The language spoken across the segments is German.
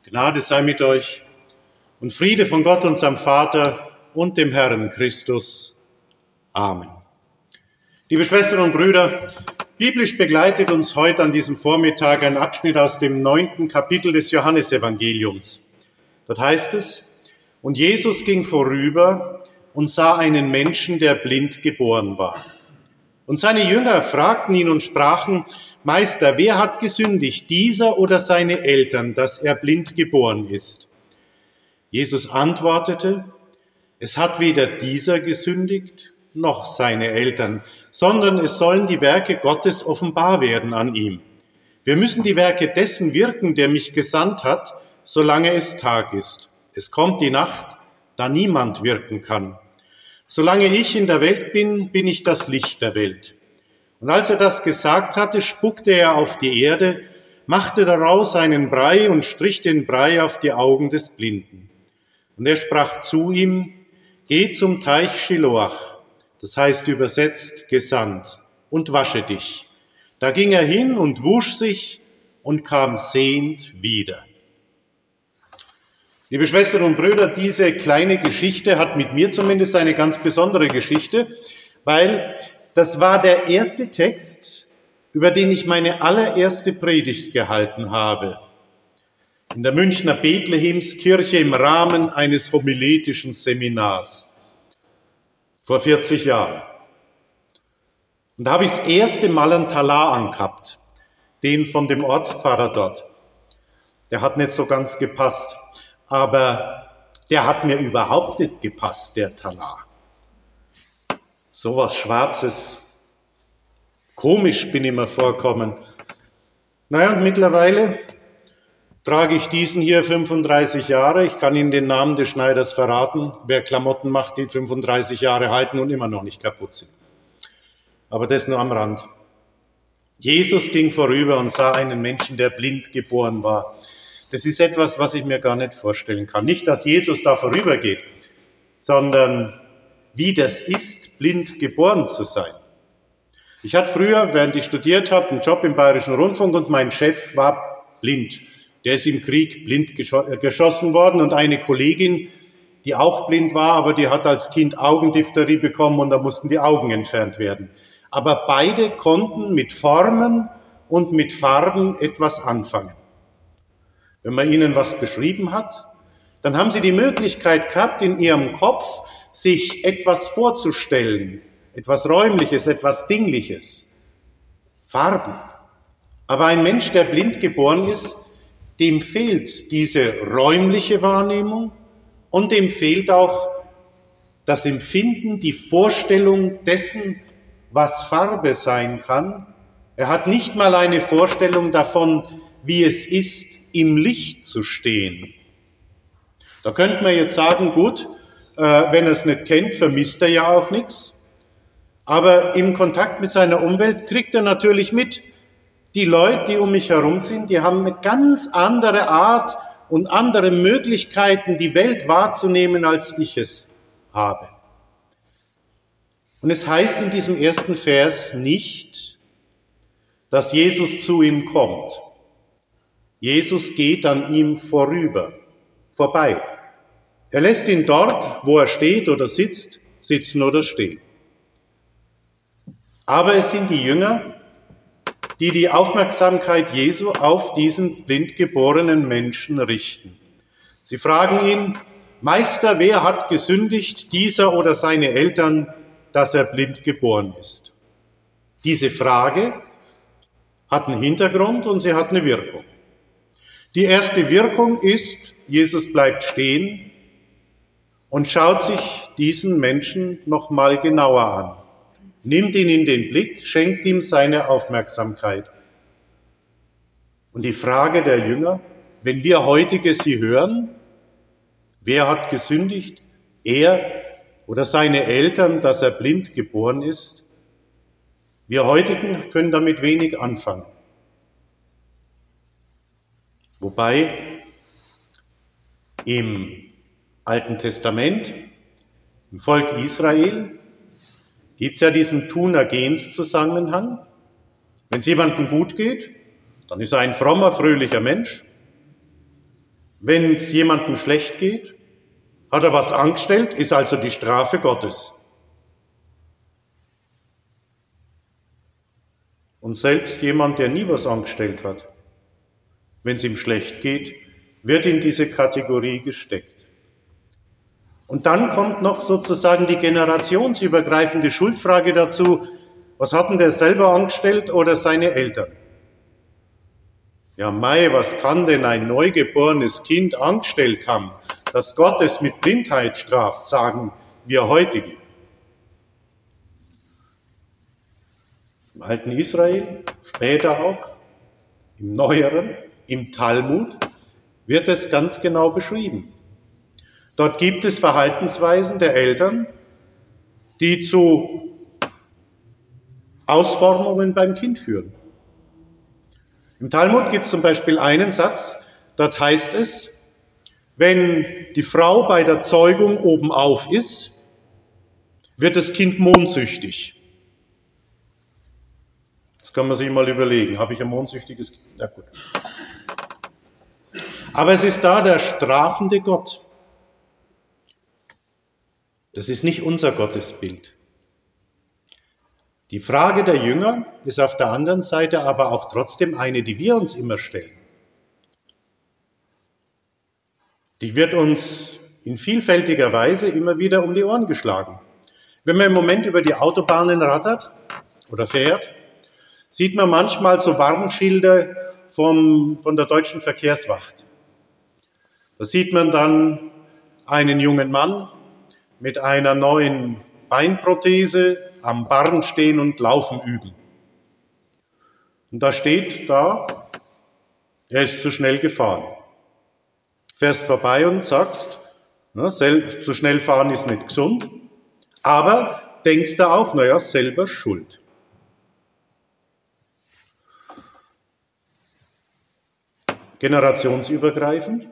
Gnade sei mit euch und Friede von Gott, unserem Vater und dem Herrn Christus. Amen. Liebe Schwestern und Brüder, biblisch begleitet uns heute an diesem Vormittag ein Abschnitt aus dem 9. Kapitel des Johannesevangeliums. Dort heißt es: Und Jesus ging vorüber und sah einen Menschen, der blind geboren war. Und seine Jünger fragten ihn und sprachen: Meister, wer hat gesündigt, dieser oder seine Eltern, dass er blind geboren ist? Jesus antwortete: Es hat weder dieser gesündigt, noch seine Eltern, sondern es sollen die Werke Gottes offenbar werden an ihm. Wir müssen die Werke dessen wirken, der mich gesandt hat, solange es Tag ist. Es kommt die Nacht, da niemand wirken kann. Solange ich in der Welt bin, bin ich das Licht der Welt. Und als er das gesagt hatte, spuckte er auf die Erde, machte daraus einen Brei und strich den Brei auf die Augen des Blinden. Und er sprach zu ihm: Geh zum Teich Schiloach, das heißt übersetzt gesandt, und wasche dich. Da ging er hin und wusch sich und kam sehend wieder. Liebe Schwestern und Brüder, diese kleine Geschichte hat mit mir zumindest eine ganz besondere Geschichte, weil das war der erste Text, über den ich meine allererste Predigt gehalten habe. In der Münchner Bethlehemskirche im Rahmen eines homiletischen Seminars. Vor 40 Jahren. Und da habe ich das erste Mal einen Talar angehabt. Den von dem Ortspfarrer dort. Der hat nicht so ganz gepasst. Aber der hat mir überhaupt nicht gepasst, der Talar. So was Schwarzes. Komisch bin ich mir vorkommen. Naja, und mittlerweile trage ich diesen hier 35 Jahre. Ich kann Ihnen den Namen des Schneiders verraten. Wer Klamotten macht, die 35 Jahre halten und immer noch nicht kaputt sind. Aber das nur am Rand. Jesus ging vorüber und sah einen Menschen, der blind geboren war. Das ist etwas, was ich mir gar nicht vorstellen kann. Nicht, dass Jesus da vorübergeht, sondern wie das ist, blind geboren zu sein. Ich hatte früher, während ich studiert habe, einen Job im Bayerischen Rundfunk und mein Chef war blind. Der ist im Krieg blind geschossen worden und eine Kollegin, die auch blind war, aber die hat als Kind Augendiphtherie bekommen und da mussten die Augen entfernt werden. Aber beide konnten mit Formen und mit Farben etwas anfangen. Wenn man ihnen was beschrieben hat, dann haben sie die Möglichkeit gehabt, in ihrem Kopf sich etwas vorzustellen, etwas Räumliches, etwas Dingliches, Farben. Aber ein Mensch, der blind geboren ist, dem fehlt diese räumliche Wahrnehmung und dem fehlt auch das Empfinden, die Vorstellung dessen, was Farbe sein kann. Er hat nicht mal eine Vorstellung davon, wie es ist, im Licht zu stehen. Da könnte man jetzt sagen, gut, wenn er es nicht kennt, vermisst er ja auch nichts. Aber im Kontakt mit seiner Umwelt kriegt er natürlich mit, die Leute, die um mich herum sind, die haben eine ganz andere Art und andere Möglichkeiten, die Welt wahrzunehmen, als ich es habe. Und es heißt in diesem ersten Vers nicht, dass Jesus zu ihm kommt. Jesus geht an ihm vorbei. Er lässt ihn dort, wo er steht oder sitzt, sitzen oder stehen. Aber es sind die Jünger, die die Aufmerksamkeit Jesu auf diesen blind geborenen Menschen richten. Sie fragen ihn: Meister, wer hat gesündigt, dieser oder seine Eltern, dass er blind geboren ist? Diese Frage hat einen Hintergrund und sie hat eine Wirkung. Die erste Wirkung ist, Jesus bleibt stehen und schaut sich diesen Menschen noch mal genauer an. Nimmt ihn in den Blick, schenkt ihm seine Aufmerksamkeit. Und die Frage der Jünger, wenn wir heutige sie hören, wer hat gesündigt? Er oder seine Eltern, dass er blind geboren ist? Wir heutigen können damit wenig anfangen. Wobei im Alten Testament, im Volk Israel, gibt es ja diesen Tun-Ergehens-Zusammenhang. Wenn es jemandem gut geht, dann ist er ein frommer, fröhlicher Mensch. Wenn es jemandem schlecht geht, hat er was angestellt, ist also die Strafe Gottes. Und selbst jemand, der nie was angestellt hat, wenn es ihm schlecht geht, wird in diese Kategorie gesteckt. Und dann kommt noch sozusagen die generationsübergreifende Schuldfrage dazu. Was hat denn der selber angestellt oder seine Eltern? Ja, Mei, was kann denn ein neugeborenes Kind angestellt haben, dass Gott es mit Blindheit straft, sagen wir heutige. Im alten Israel, später auch, im neueren, im Talmud, wird es ganz genau beschrieben. Dort gibt es Verhaltensweisen der Eltern, die zu Ausformungen beim Kind führen. Im Talmud gibt es zum Beispiel einen Satz, dort heißt es, wenn die Frau bei der Zeugung obenauf ist, wird das Kind mondsüchtig. Das kann man sich mal überlegen. Habe ich ein mondsüchtiges Kind? Na gut. Aber es ist da der strafende Gott. Das ist nicht unser Gottesbild. Die Frage der Jünger ist auf der anderen Seite aber auch trotzdem eine, die wir uns immer stellen. Die wird uns in vielfältiger Weise immer wieder um die Ohren geschlagen. Wenn man im Moment über die Autobahnen rattert oder fährt, sieht man manchmal so Warnschilder von der deutschen Verkehrswacht. Da sieht man dann einen jungen Mann mit einer neuen Beinprothese am Barren stehen und Laufen üben. Und da steht da, er ist zu schnell gefahren. Fährst vorbei und sagst, zu schnell fahren ist nicht gesund, aber denkst da auch, naja, selber schuld. Generationsübergreifend.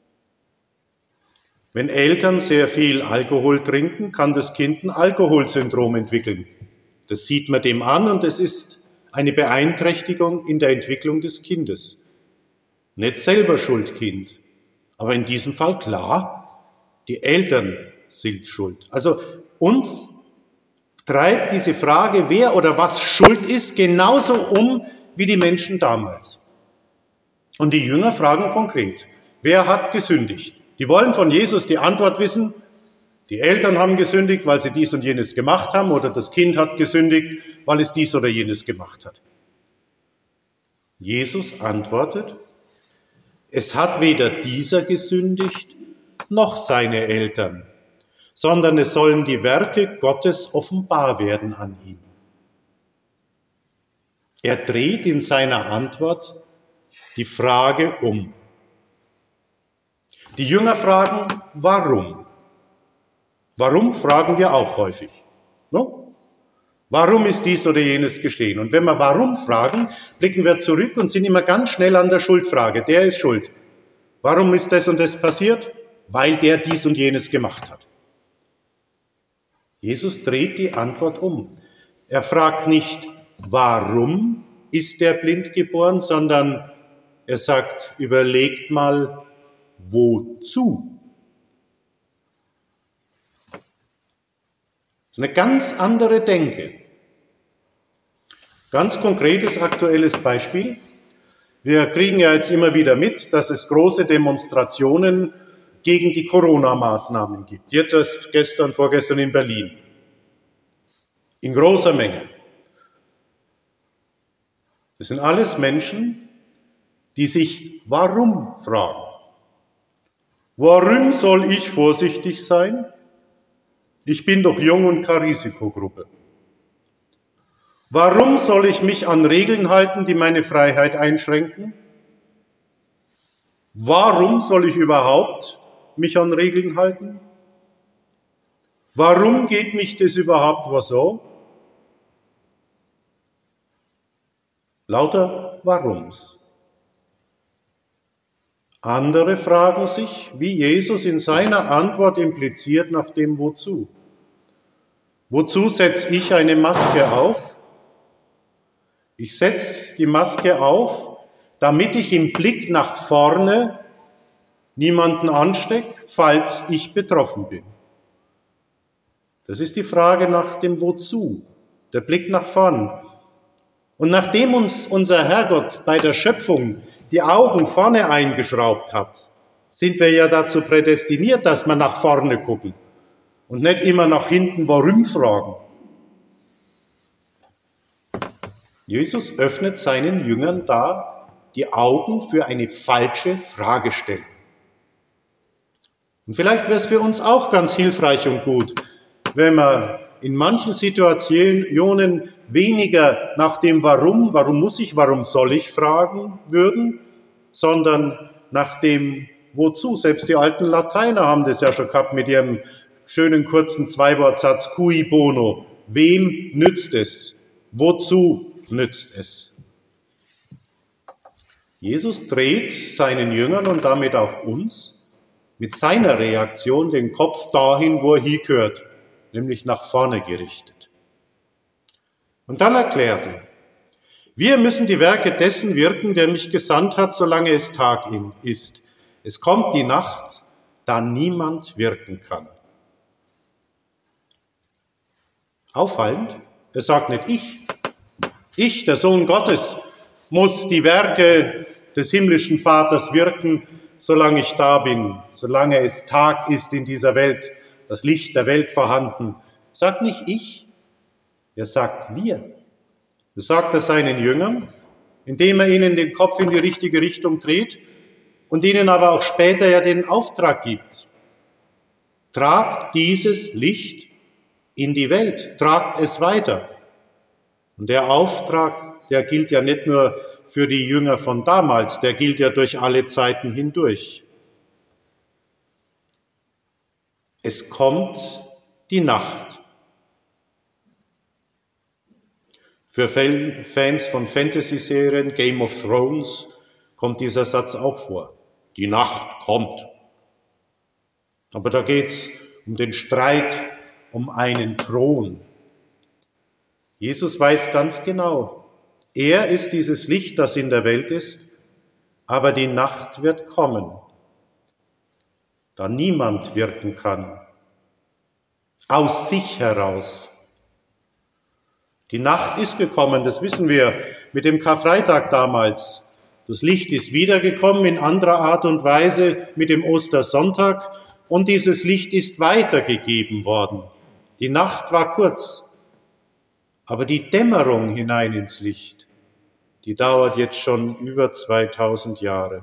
Wenn Eltern sehr viel Alkohol trinken, kann das Kind ein Alkoholsyndrom entwickeln. Das sieht man dem an und es ist eine Beeinträchtigung in der Entwicklung des Kindes. Nicht selber schuld, Kind, aber in diesem Fall klar, die Eltern sind schuld. Also uns treibt diese Frage, wer oder was schuld ist, genauso um wie die Menschen damals. Und die Jünger fragen konkret, wer hat gesündigt? Die wollen von Jesus die Antwort wissen, die Eltern haben gesündigt, weil sie dies und jenes gemacht haben, oder das Kind hat gesündigt, weil es dies oder jenes gemacht hat. Jesus antwortet, es hat weder dieser gesündigt, noch seine Eltern, sondern es sollen die Werke Gottes offenbar werden an ihm. Er dreht in seiner Antwort die Frage um. Die Jünger fragen, warum? Warum fragen wir auch häufig? No? Warum ist dies oder jenes geschehen? Und wenn wir warum fragen, blicken wir zurück und sind immer ganz schnell an der Schuldfrage. Der ist schuld. Warum ist das und das passiert? Weil der dies und jenes gemacht hat. Jesus dreht die Antwort um. Er fragt nicht, warum ist der blind geboren, sondern er sagt, überlegt mal, wozu? Das ist eine ganz andere Denke. Ganz konkretes, aktuelles Beispiel. Wir kriegen ja jetzt immer wieder mit, dass es große Demonstrationen gegen die Corona-Maßnahmen gibt. Jetzt erst gestern, vorgestern in Berlin. In großer Menge. Das sind alles Menschen, die sich warum fragen. Warum soll ich vorsichtig sein? Ich bin doch jung und keine Risikogruppe. Warum soll ich mich an Regeln halten, die meine Freiheit einschränken? Warum soll ich überhaupt mich an Regeln halten? Warum geht mich das überhaupt was so? Lauter Warums. Andere fragen sich, wie Jesus in seiner Antwort impliziert, nach dem Wozu. Wozu setze ich eine Maske auf? Ich setze die Maske auf, damit ich im Blick nach vorne niemanden anstecke, falls ich betroffen bin? Das ist die Frage nach dem Wozu, der Blick nach vorn. Und nachdem uns unser Herrgott bei der Schöpfung die Augen vorne eingeschraubt hat, sind wir ja dazu prädestiniert, dass wir nach vorne gucken und nicht immer nach hinten warum fragen. Jesus öffnet seinen Jüngern da die Augen für eine falsche Fragestellung. Und vielleicht wäre es für uns auch ganz hilfreich und gut, wenn wir in manchen Situationen weniger nach dem Warum muss ich, warum soll ich fragen würden, sondern nach dem Wozu. Selbst die alten Lateiner haben das ja schon gehabt mit ihrem schönen kurzen Zweiwortsatz cui bono. Wem nützt es? Wozu nützt es? Jesus dreht seinen Jüngern und damit auch uns mit seiner Reaktion den Kopf dahin, wo er hingehört, nämlich nach vorne gerichtet. Und dann erklärt er, wir müssen die Werke dessen wirken, der mich gesandt hat, solange es Tag ist. Es kommt die Nacht, da niemand wirken kann. Auffallend, er sagt nicht ich, der Sohn Gottes, muss die Werke des himmlischen Vaters wirken, solange ich da bin, solange es Tag ist in dieser Welt, das Licht der Welt vorhanden. Sagt nicht ich, er sagt wir. Das sagt er seinen Jüngern, indem er ihnen den Kopf in die richtige Richtung dreht und ihnen aber auch später ja den Auftrag gibt. Tragt dieses Licht in die Welt, tragt es weiter. Und der Auftrag, der gilt ja nicht nur für die Jünger von damals, der gilt ja durch alle Zeiten hindurch. Es kommt die Nacht. Für Fans von Fantasy-Serien, Game of Thrones, kommt dieser Satz auch vor. Die Nacht kommt. Aber da geht es um den Streit um einen Thron. Jesus weiß ganz genau, er ist dieses Licht, das in der Welt ist, aber die Nacht wird kommen, da niemand wirken kann, aus sich heraus. Die Nacht ist gekommen, das wissen wir mit dem Karfreitag damals. Das Licht ist wiedergekommen in anderer Art und Weise mit dem Ostersonntag und dieses Licht ist weitergegeben worden. Die Nacht war kurz, aber die Dämmerung hinein ins Licht, die dauert jetzt schon über 2000 Jahre.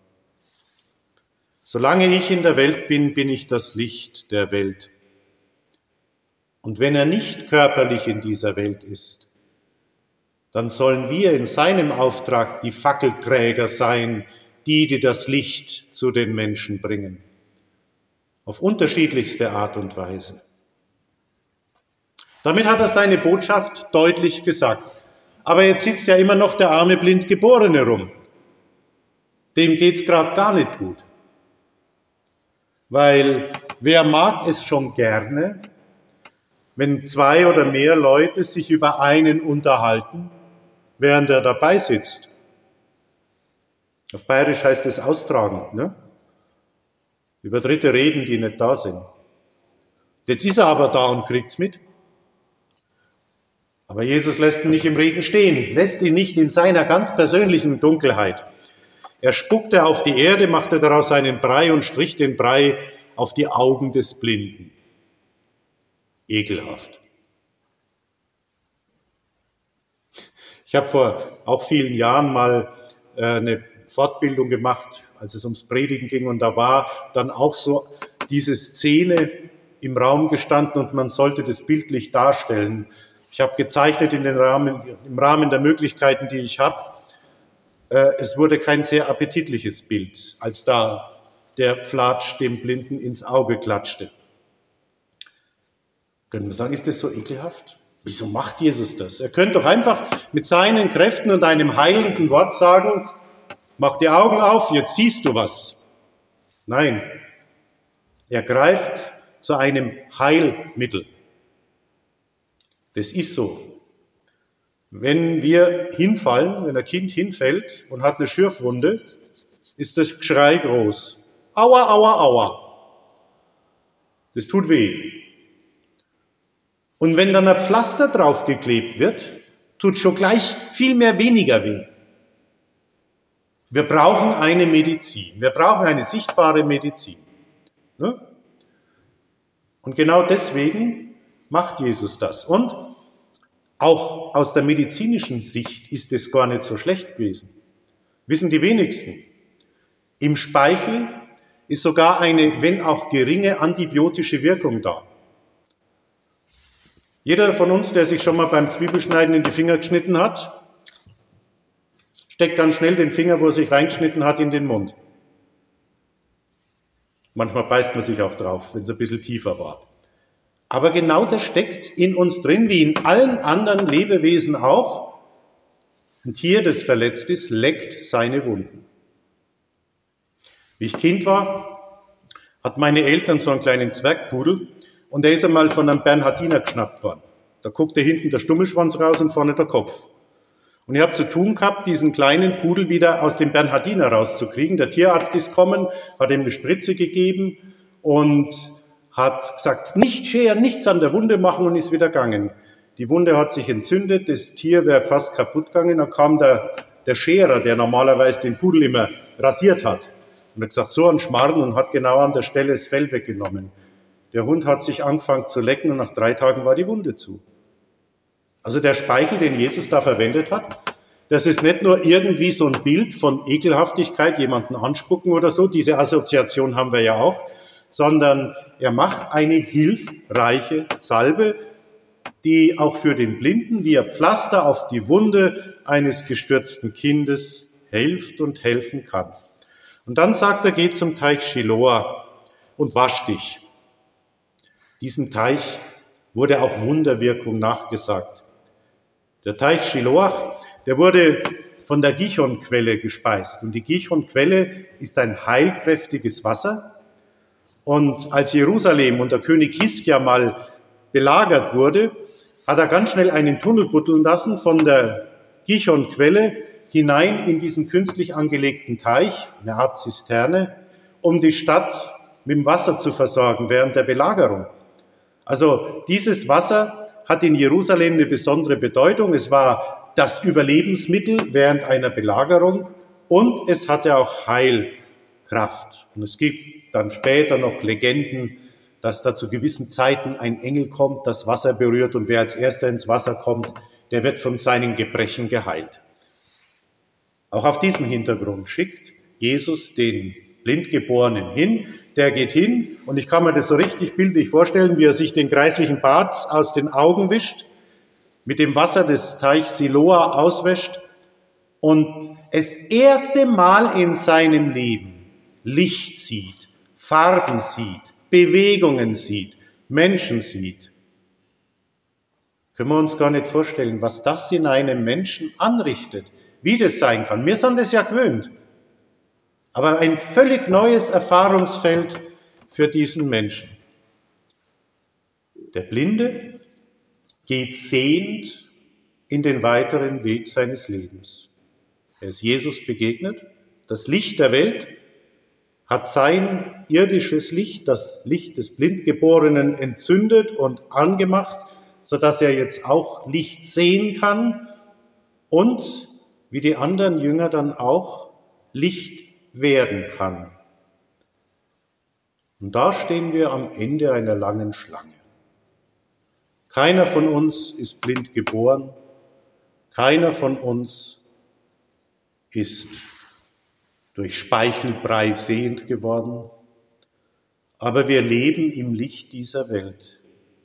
Solange ich in der Welt bin, bin ich das Licht der Welt. Und wenn er nicht körperlich in dieser Welt ist, dann sollen wir in seinem Auftrag die Fackelträger sein, die das Licht zu den Menschen bringen. Auf unterschiedlichste Art und Weise. Damit hat er seine Botschaft deutlich gesagt. Aber jetzt sitzt ja immer noch der arme Blindgeborene rum. Dem geht's gerade gar nicht gut. Weil wer mag es schon gerne, wenn 2 oder mehr Leute sich über einen unterhalten, während er dabei sitzt? Auf Bayerisch heißt es austragen, ne? Über Dritte reden, die nicht da sind. Jetzt ist er aber da und kriegt's mit. Aber Jesus lässt ihn nicht im Regen stehen, lässt ihn nicht in seiner ganz persönlichen Dunkelheit. Er spuckte auf die Erde, machte daraus einen Brei und strich den Brei auf die Augen des Blinden. Ekelhaft. Ich habe vor auch vielen Jahren mal eine Fortbildung gemacht, als es ums Predigen ging, und da war dann auch so diese Szene im Raum gestanden und man sollte das bildlich darstellen. Ich habe gezeichnet im Rahmen der Möglichkeiten, die ich habe. Es wurde kein sehr appetitliches Bild, als da der Flatsch dem Blinden ins Auge klatschte. Können wir sagen, ist das so ekelhaft? Wieso macht Jesus das? Er könnte doch einfach mit seinen Kräften und einem heilenden Wort sagen, mach die Augen auf, jetzt siehst du was. Nein, er greift zu einem Heilmittel. Das ist so. Wenn wir hinfallen, wenn ein Kind hinfällt und hat eine Schürfwunde, ist das Geschrei groß. Aua, aua, aua. Das tut weh. Und wenn dann ein Pflaster draufgeklebt wird, tut schon gleich viel mehr weniger weh. Wir brauchen eine Medizin. Wir brauchen eine sichtbare Medizin. Und genau deswegen macht Jesus das. Und auch aus der medizinischen Sicht ist es gar nicht so schlecht gewesen. Wissen die wenigsten. Im Speichel ist sogar eine, wenn auch geringe, antibiotische Wirkung da. Jeder von uns, der sich schon mal beim Zwiebelschneiden in die Finger geschnitten hat, steckt ganz schnell den Finger, wo er sich reingeschnitten hat, in den Mund. Manchmal beißt man sich auch drauf, wenn es ein bisschen tiefer war. Aber genau das steckt in uns drin, wie in allen anderen Lebewesen auch. Ein Tier, das verletzt ist, leckt seine Wunden. Wie ich Kind war, hatten meine Eltern so einen kleinen Zwergpudel und der ist einmal von einem Bernhardiner geschnappt worden. Da guckte hinten der Stummelschwanz raus und vorne der Kopf. Und ich habe zu tun gehabt, diesen kleinen Pudel wieder aus dem Bernhardiner rauszukriegen. Der Tierarzt ist gekommen, hat ihm eine Spritze gegeben und hat gesagt, nicht scheren, nichts an der Wunde machen und ist wieder gegangen. Die Wunde hat sich entzündet, das Tier wäre fast kaputt gegangen. Dann kam der Scherer, der normalerweise den Pudel immer rasiert hat. Und hat gesagt, so ein Schmarrn, und hat genau an der Stelle das Fell weggenommen. Der Hund hat sich angefangen zu lecken und nach 3 Tagen war die Wunde zu. Also der Speichel, den Jesus da verwendet hat, das ist nicht nur irgendwie so ein Bild von Ekelhaftigkeit, jemanden anspucken oder so, diese Assoziation haben wir ja auch, sondern er macht eine hilfreiche Salbe, die auch für den Blinden wie ein Pflaster auf die Wunde eines gestürzten Kindes hilft und helfen kann. Und dann sagt er, geh zum Teich Shiloah und wasch dich. Diesem Teich wurde auch Wunderwirkung nachgesagt. Der Teich Shiloah, der wurde von der Gichonquelle gespeist. Und die Gichonquelle ist ein heilkräftiges Wasser. Und als Jerusalem unter König Hiskia mal belagert wurde, hat er ganz schnell einen Tunnel buddeln lassen von der Gichonquelle hinein in diesen künstlich angelegten Teich, eine Art Zisterne, um die Stadt mit dem Wasser zu versorgen während der Belagerung. Also dieses Wasser hat in Jerusalem eine besondere Bedeutung. Es war das Überlebensmittel während einer Belagerung und es hatte auch Heilkraft. Und es gibt dann später noch Legenden, dass da zu gewissen Zeiten ein Engel kommt, das Wasser berührt und wer als erster ins Wasser kommt, der wird von seinen Gebrechen geheilt. Auch auf diesem Hintergrund schickt Jesus den Blindgeborenen hin. Der geht hin und ich kann mir das so richtig bildlich vorstellen, wie er sich den kreislichen Bart aus den Augen wischt, mit dem Wasser des Teichs Siloa auswäscht und das erste Mal in seinem Leben Licht sieht, Farben sieht, Bewegungen sieht, Menschen sieht. Können wir uns gar nicht vorstellen, was das in einem Menschen anrichtet, wie das sein kann. Wir sind das ja gewöhnt. Aber ein völlig neues Erfahrungsfeld für diesen Menschen. Der Blinde geht sehend in den weiteren Weg seines Lebens. Er ist Jesus begegnet, das Licht der Welt, hat sein irdisches Licht, das Licht des Blindgeborenen, entzündet und angemacht, sodass er jetzt auch Licht sehen kann und, wie die anderen Jünger dann auch, Licht werden kann. Und da stehen wir am Ende einer langen Schlange. Keiner von uns ist blind geboren, keiner von uns ist durch Speichelbrei sehend geworden, aber wir leben im Licht dieser Welt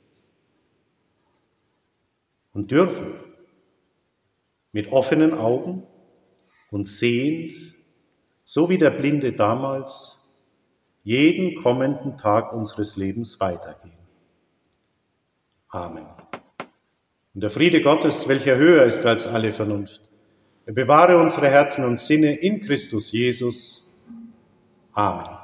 und dürfen mit offenen Augen und sehend, so wie der Blinde damals, jeden kommenden Tag unseres Lebens weitergehen. Amen. Und der Friede Gottes, welcher höher ist als alle Vernunft, er bewahre unsere Herzen und Sinne in Christus Jesus. Amen.